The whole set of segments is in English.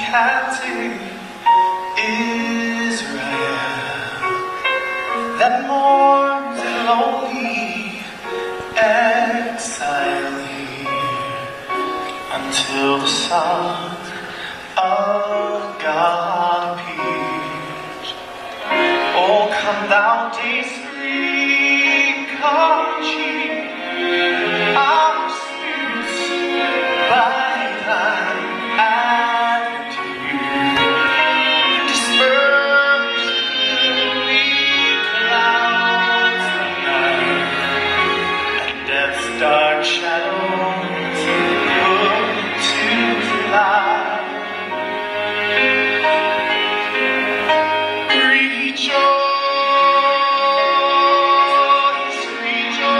captive Israel that mourns in lonely exile here until the Son of God appears. Oh, come thou day's free, come cheer our spirits by thine advent. Disperse the weak clouds of night, and death's dark shadows put to flight. Rejoice, rejoice.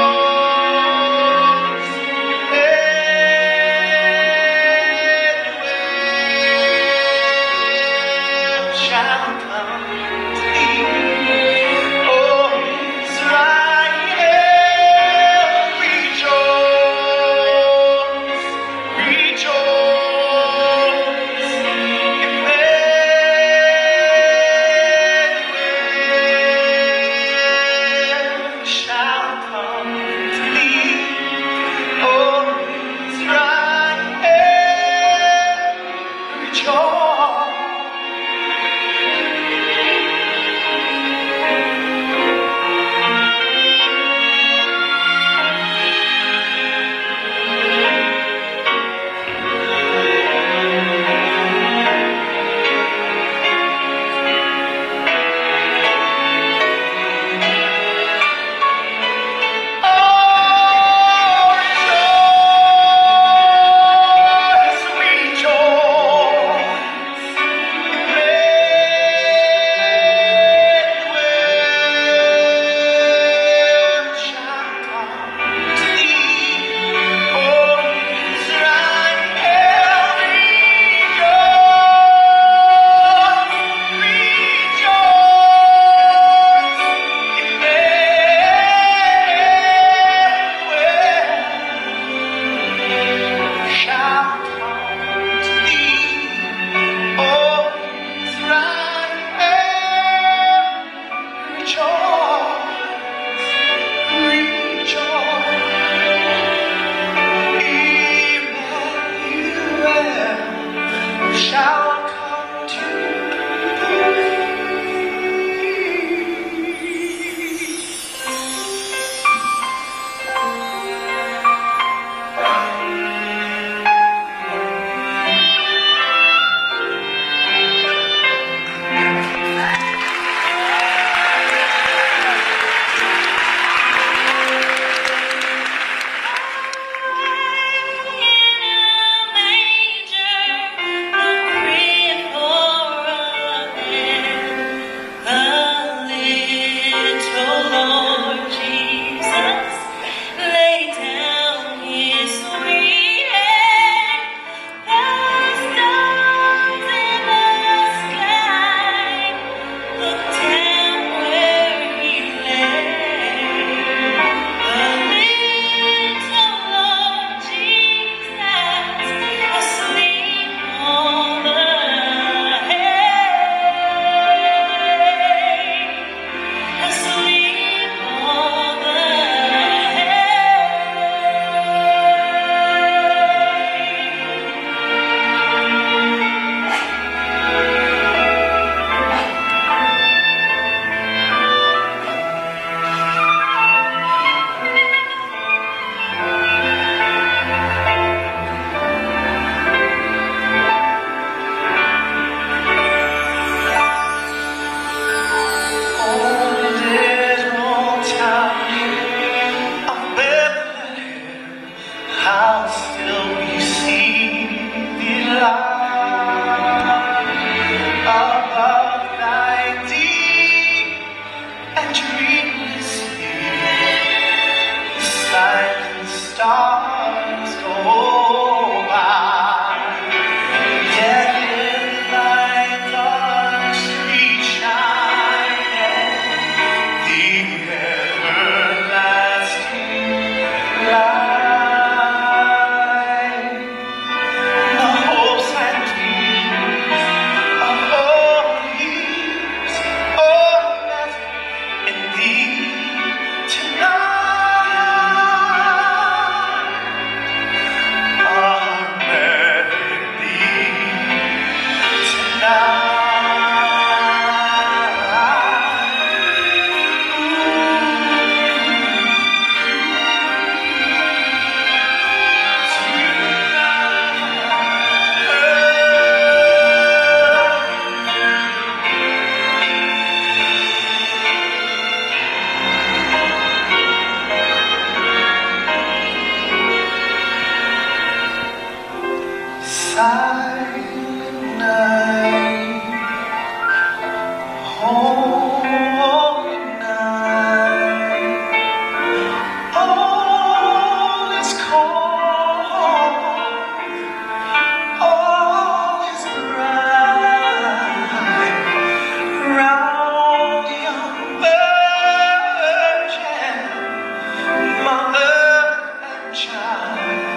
silent night, holy night, all is calm, all is bright, round the young virgin, mother and child.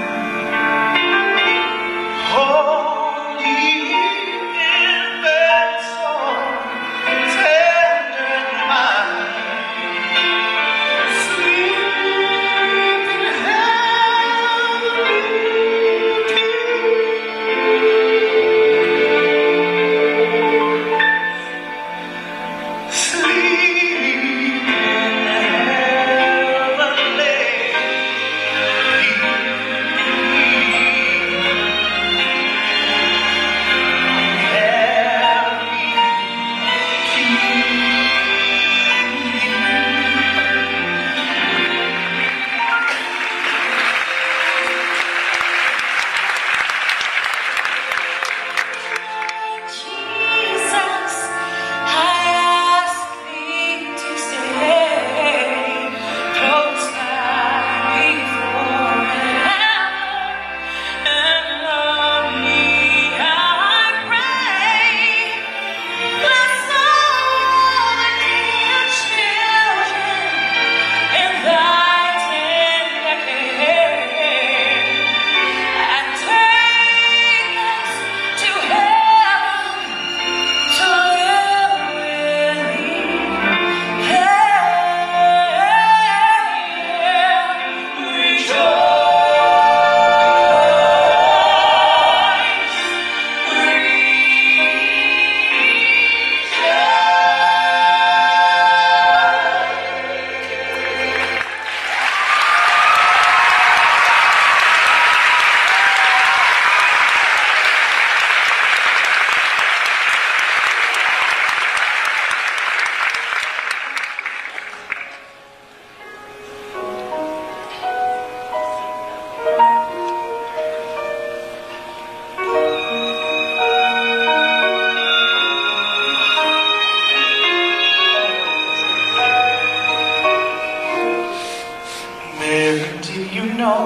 Do you know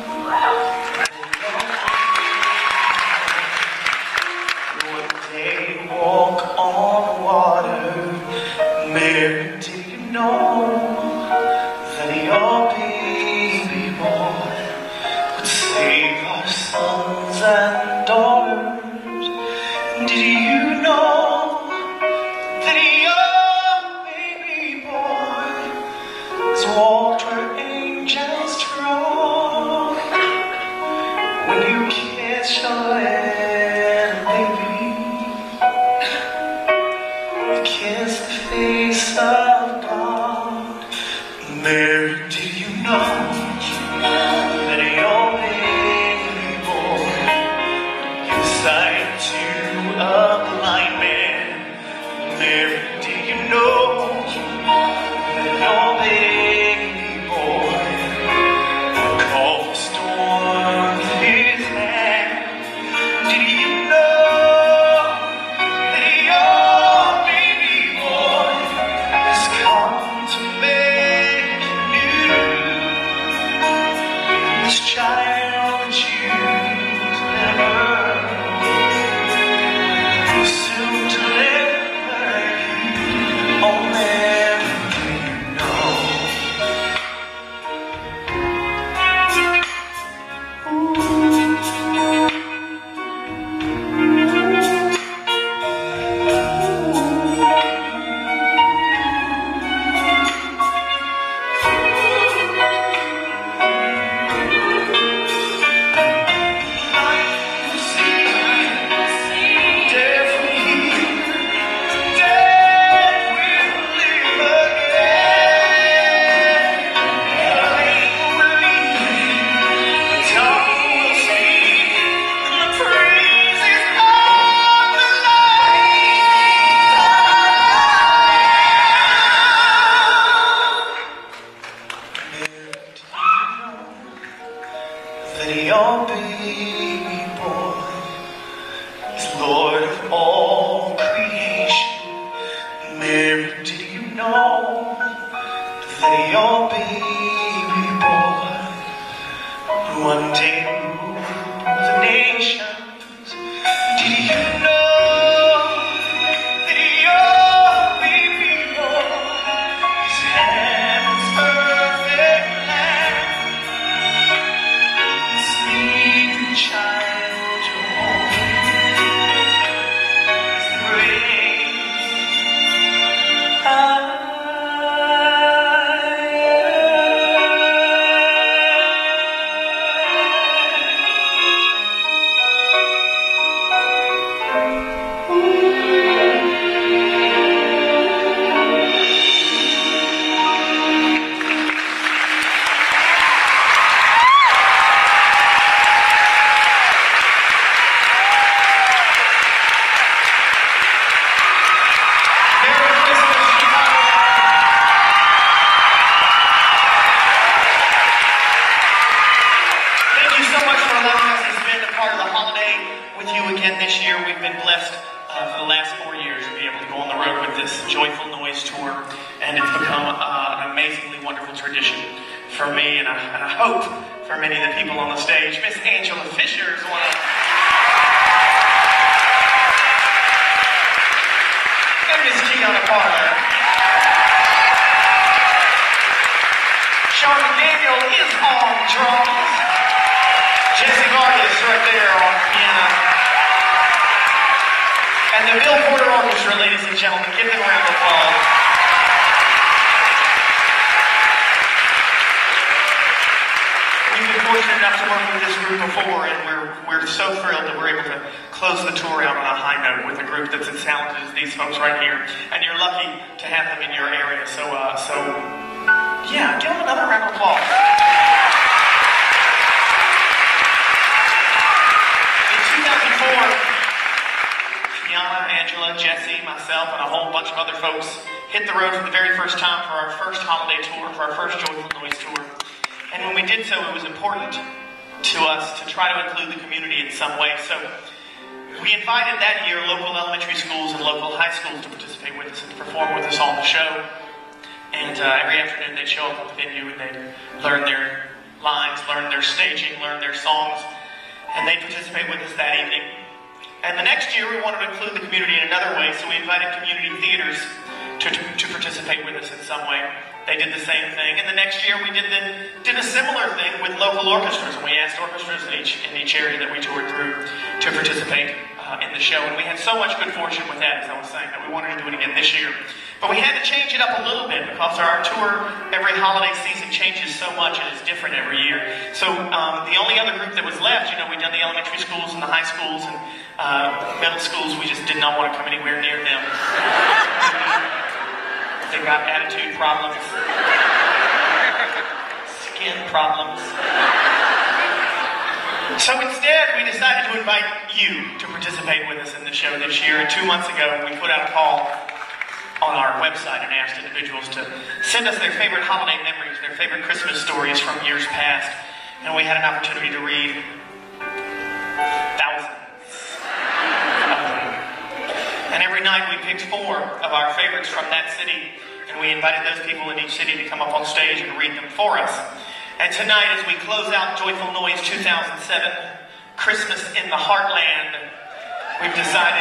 when they walk on water? Mary, do you know that your baby boy would save our sons and daughters? Did you know that your baby boy was walked where angels trod? When you kiss your little baby, you kiss the face of God. Mary, do you know that your baby boy gives sight to a blind man? Mary, do you know that your baby boy calmed the storm with his hand? Did you know that your baby boy has come to make you new? This child that you've never soon deliver you. Oh, Mary, do you know? That your baby boy Lord of all creation, Mary, did you know that your baby boy one day ruled the nations? Did you know that your baby boy is heaven's perfect lamb? Sweet child, your this year we've been blessed for the last 4 years to be able to go on the road with this Joyful Noise tour, and it's become an amazingly wonderful tradition for me, and I hope for many of the people on the stage. Miss Angela Fisher is one of them. And Miss Gianna Parker. Sean Daniel is on drums. Jesse Vargas right there on piano. And the Bill Porter Orchestra, ladies and gentlemen, give them a round of applause. We've been fortunate enough to work with this group before, and we're so thrilled that we're able to close the tour out on a high note with a group that's as talented as these folks right here. And you're lucky to have them in your area. So yeah, give them another round of applause. In 2004, Gianna, Angela, Jesse, myself, and a whole bunch of other folks hit the road for the very first time for our first holiday tour, for our first Joyful Noise tour. And when we did so, it was important to us to try to include the community in some way. So we invited that year local elementary schools and local high schools to participate with us and to perform with us on the show. And every afternoon they'd show up at the venue and they'd learn their lines, learn their staging, learn their songs, and they'd participate with us that evening. And the next year, we wanted to include the community in another way, so we invited community theaters to participate with us in some way. They did the same thing. And the next year, we did a similar thing with local orchestras, and we asked orchestras in each area that we toured through to participate in the show. And we had so much good fortune with that, as I was saying, that we wanted to do it again this year. But we had to change it up a little bit because our tour every holiday season changes so much and is different every year. So the only other group that was left, we'd done the elementary schools and the high schools and middle schools. We just did not want to come anywhere near them. They got attitude problems, skin problems. So instead, we decided to invite you to participate with us in the show this year. And 2 months ago, we put out a call on our website and asked individuals to send us their favorite holiday memories, their favorite Christmas stories from years past. And we had an opportunity to read thousands of them. And every night we picked 4 of our favorites from that city, and we invited those people in each city to come up on stage and read them for us. And tonight, as we close out Joyful Noise 2007, Christmas in the Heartland, we've decided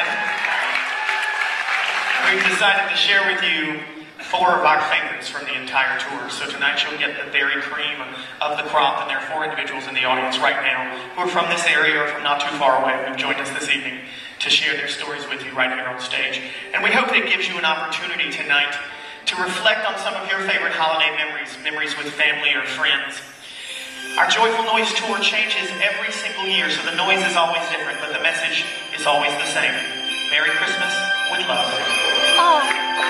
to share with you 4 of our favorites from the entire tour. So tonight you'll get the very cream of the crop, and there are 4 individuals in the audience right now who are from this area or from not too far away who've joined us this evening to share their stories with you right here on stage. And we hope that it gives you an opportunity tonight to reflect on some of your favorite holiday memories with family or friends. Our Joyful Noise tour changes every single year, so the noise is always different, but the message is always the same. Merry Christmas with love. Oh.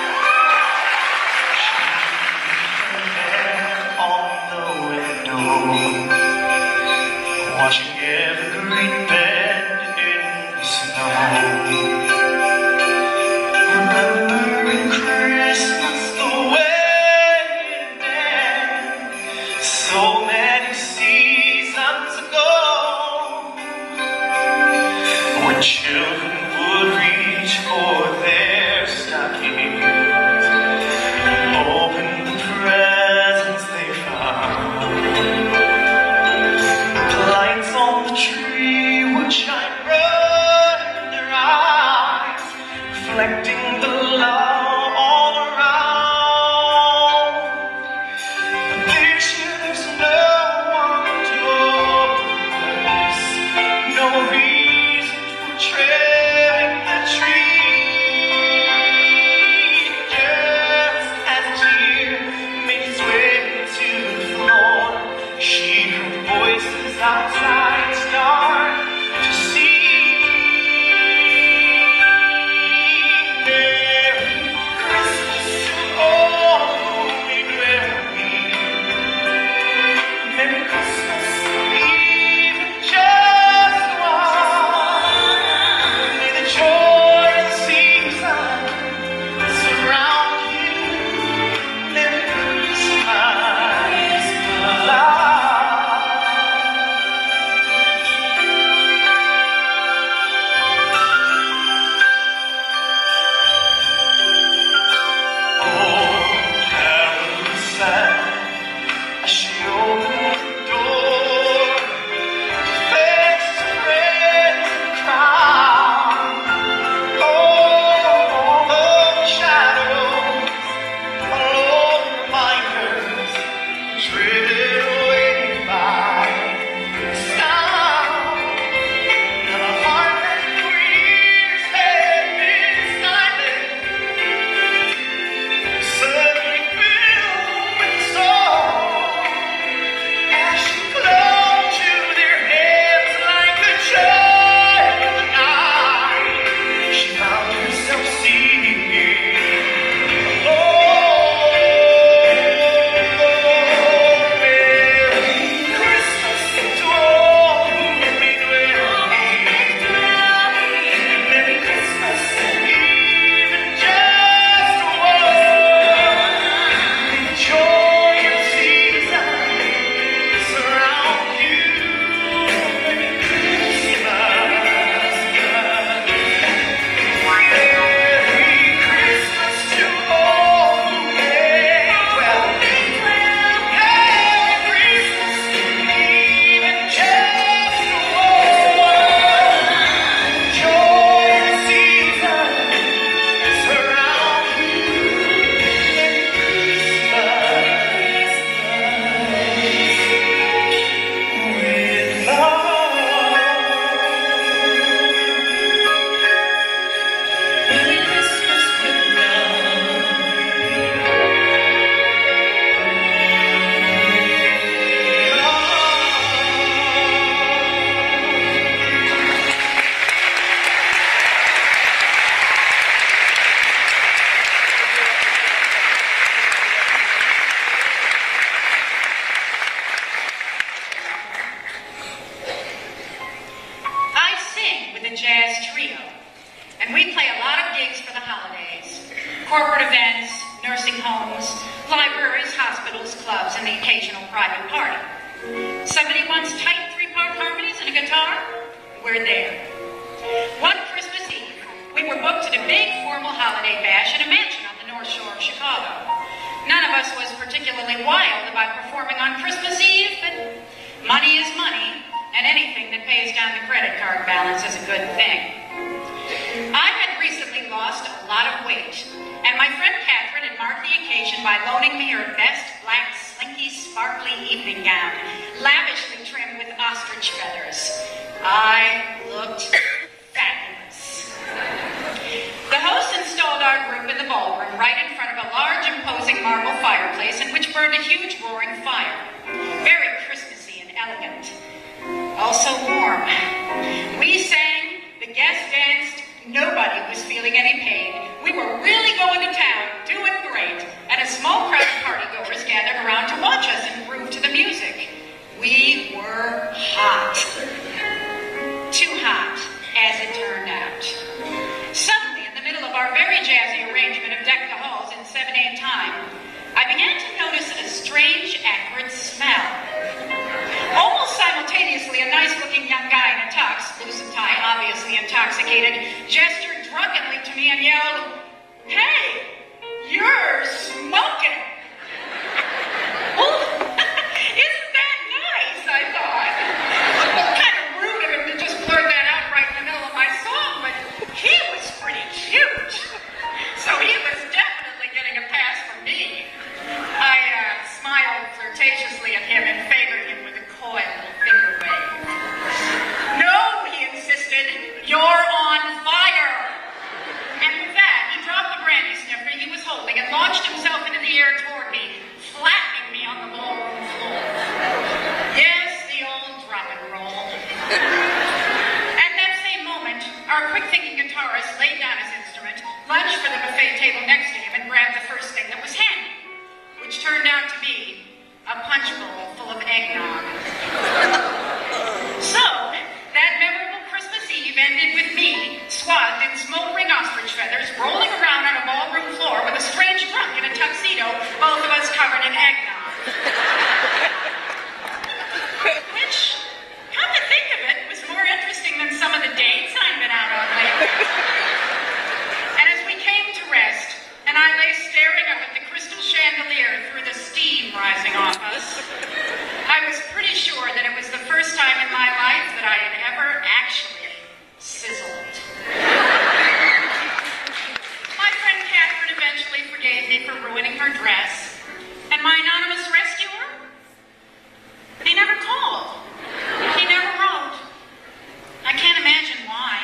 On the window, watching every green bed in the snow. Remembering Christmas the way it began so many seasons ago, when children would tree would shine bright in their eyes, reflecting the love all around. But this year there's no one to open the place, no reason for trimming the tree. Just as a tear made its way to the floor, she heard voices outside start to see. Merry Christmas to all who made ready. Merry Christmas, even just one. May the joy of the season surround you. Merry Christmas, love. She opened the door, face to friends and crowd. Oh, all the shadows, all the reminders, driven away by the sound. And a heart that for years had been silent suddenly filled with song. As she clung to their hands like a child of the night, she found herself singing, oh, Merry Christmas to all who made ready. Merry Christmas, even just one. May the joy of season surround you. Merry Christmas. Merry Christmas to all who made well. Merry Christmas, even just one. Joy of season surround you. Merry Christmas with love. Merry Christmas with I sing with the Jazz Trio, and we play a lot of gigs for the holidays. Corporate events, nursing homes, libraries, hospitals, clubs, and the occasional private party. Somebody wants tight three-part harmonies and a guitar? We're there. One Christmas Eve, we were booked at a big formal holiday bash at a mansion on the North Shore of Chicago. None of us was particularly wild about performing on Christmas Eve, but money is money, and anything that pays down the credit card balance is a good thing. I had recently lost a lot of weight, and my friend Catherine had marked the occasion by loaning me her best black, slinky, sparkly evening gown, lavishly trimmed with ostrich feathers. I looked fabulous. The host installed our group in the ballroom right in front of a large, imposing marble fireplace in which burned a huge roaring fire. Very Christmassy and elegant. Also warm. We sang, the guests danced, nobody was feeling any pain. We were really going to town, doing great, and a small crowd of partygoers gathered around to watch us and groove to the music. We were hot. Too hot, as it turned out. Suddenly, in the middle of our very jazzy arrangement of Deck the Halls in 7/8 time, I began to notice a strange, acrid smell. Almost simultaneously, a nice-looking young guy in a tux, loose and tie, obviously intoxicated, gestured drunkenly to me and yelled, "Hey, you're smoking!" Well, isn't that nice, I thought. What kind of rude lunch for the buffet table next to him and grabbed the first thing that was handy, which turned out to be a punch bowl full of eggnog. So, that memorable Christmas Eve ended with me, swathed in smoldering ostrich feathers, rolling around on a ballroom floor with a strange drunk in a tuxedo, both of us covered in eggnog. Which, come to think of it, was more interesting than some of the dates I've been out on lately. And as we came to rest, and I lay staring up at the crystal chandelier through the steam rising off us, I was pretty sure that it was the first time in my life that I had ever actually sizzled. My friend Catherine eventually forgave me for ruining her dress, and my anonymous rescuer, he never called. He never wrote. I can't imagine why.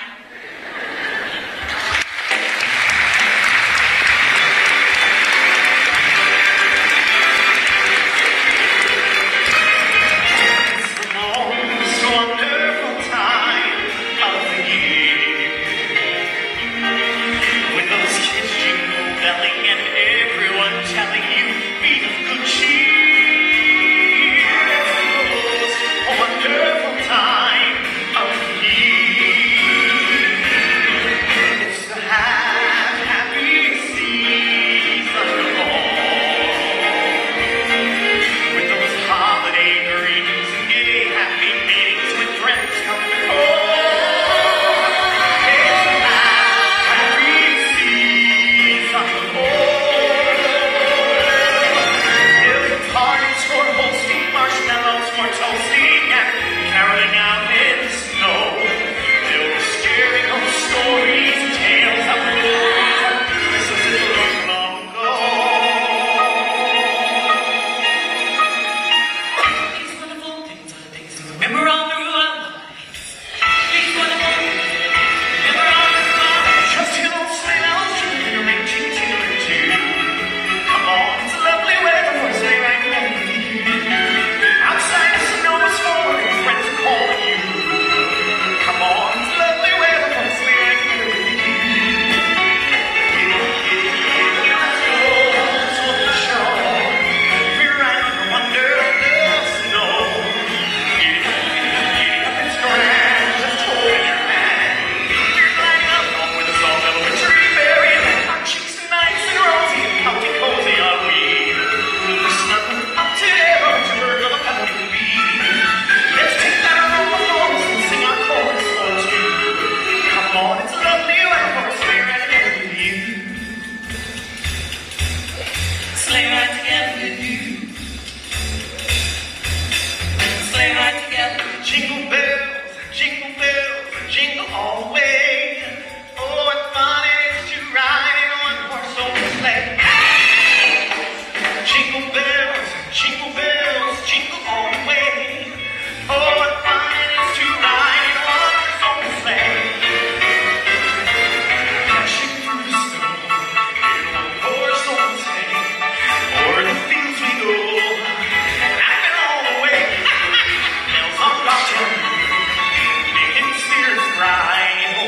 Bells on bottom, making spirits bright.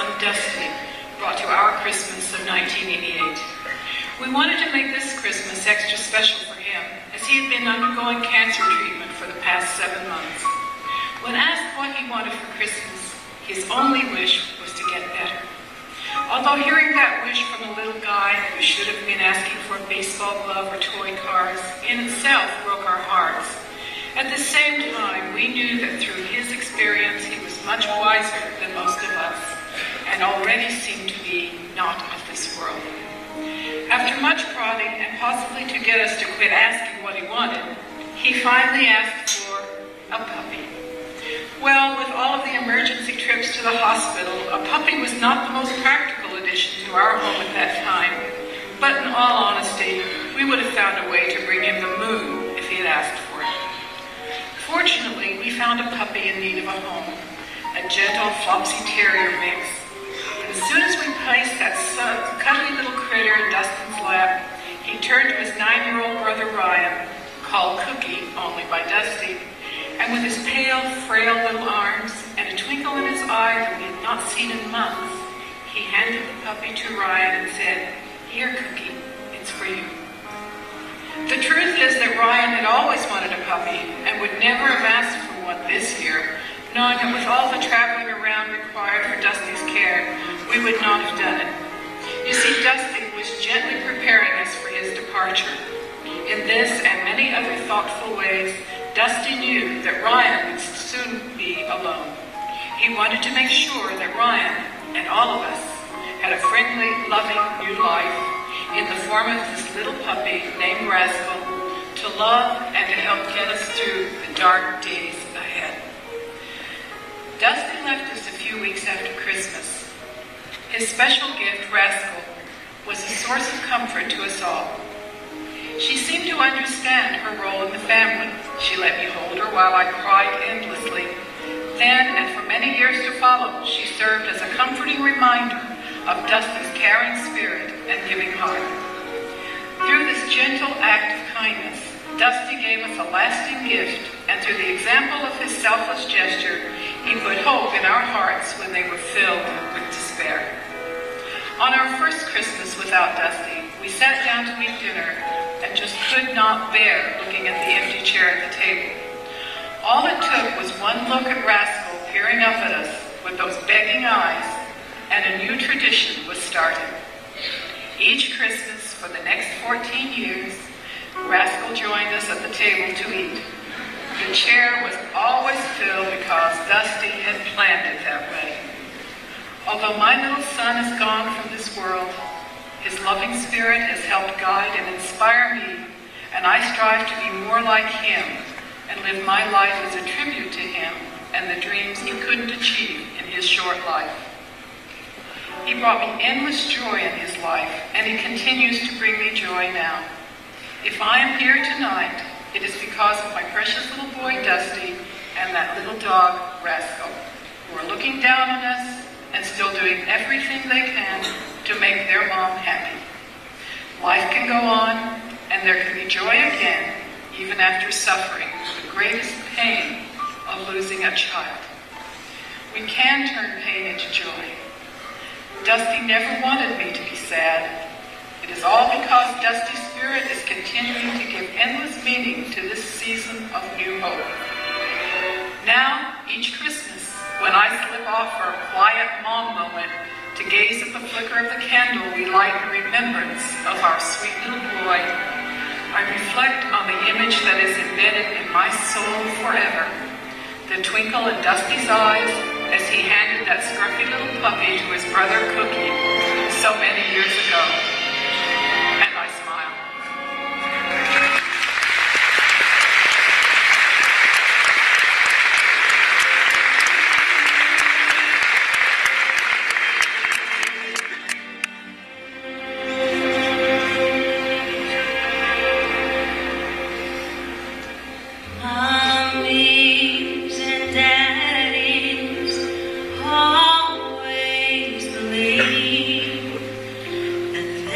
son Dusty brought to our Christmas of 1988. We wanted to make this Christmas extra special for him, as he had been undergoing cancer treatment for the past 7 months. When asked what he wanted for Christmas, his only wish was to get better. Although hearing that wish from a little guy who should have been asking for a baseball glove or toy cars in itself broke our hearts, at the same time we knew that through his experience he was much wiser than most of us and already seemed to be not of this world. After much prodding and possibly to get us to quit asking what he wanted, he finally asked for a puppy. Well, with all of the emergency trips to the hospital, a puppy was not the most practical addition to our home at that time. But in all honesty, we would have found a way to bring him the moon if he had asked for it. Fortunately, we found a puppy in need of a home, a gentle Flopsy Terrier mix. As soon as we placed that cuddly little critter in Dustin's lap, he turned to his 9-year-old brother Ryan, called Cookie only by Dusty, and with his pale, frail little arms and a twinkle in his eye that we had not seen in months, he handed the puppy to Ryan and said, "Here, Cookie, it's for you." The truth is that Ryan had always wanted a puppy and would never have asked for one this year, knowing that with all the traveling around required for Dusty's care, we would not have done it. You see, Dusty was gently preparing us for his departure. In this and many other thoughtful ways, Dusty knew that Ryan would soon be alone. He wanted to make sure that Ryan and all of us had a friendly, loving new life in the form of this little puppy named Rascal to love and to help get us through the dark days ahead. Dusty left us a few weeks after Christmas. His special gift, Rascal, was a source of comfort to us all. She seemed to understand her role in the family. She let me hold her while I cried endlessly. Then, and for many years to follow, she served as a comforting reminder of Dusty's caring spirit and giving heart. Through this gentle act of kindness, Dusty gave us a lasting gift, and through the example of his selfless gesture, he put hope in our hearts when they were filled with despair. On our first Christmas without Dusty, we sat down to eat dinner and just could not bear looking at the empty chair at the table. All it took was one look at Rascal peering up at us with those begging eyes, and a new tradition was started. Each Christmas for the next 14 years, Rascal joined us at the table to eat. The chair was always filled because Dusty had planned it that way. Although my little son is gone from this world, his loving spirit has helped guide and inspire me, and I strive to be more like him and live my life as a tribute to him and the dreams he couldn't achieve in his short life. He brought me endless joy in his life, and he continues to bring me joy now. If I am here tonight, it is because of my precious little boy Dusty and that little dog Rascal, who are looking down on us and still doing everything they can to make their mom happy. Life can go on, and there can be joy again, even after suffering the greatest pain of losing a child. We can turn pain into joy. Dusty never wanted me to be sad. It is all because Dusty's spirit is continuing to give endless meaning to this season of new hope. Now, each Christmas, when I slip off for a quiet mom moment to gaze at the flicker of the candle we light in remembrance of our sweet little boy, I reflect on the image that is embedded in my soul forever, the twinkle in Dusty's eyes as he handed that scruffy little puppy to his brother Cookie so many years ago. And I smile. Mommies and daddies always believe that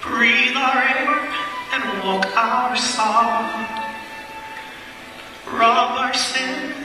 breathe our air and walk our song, rob our sin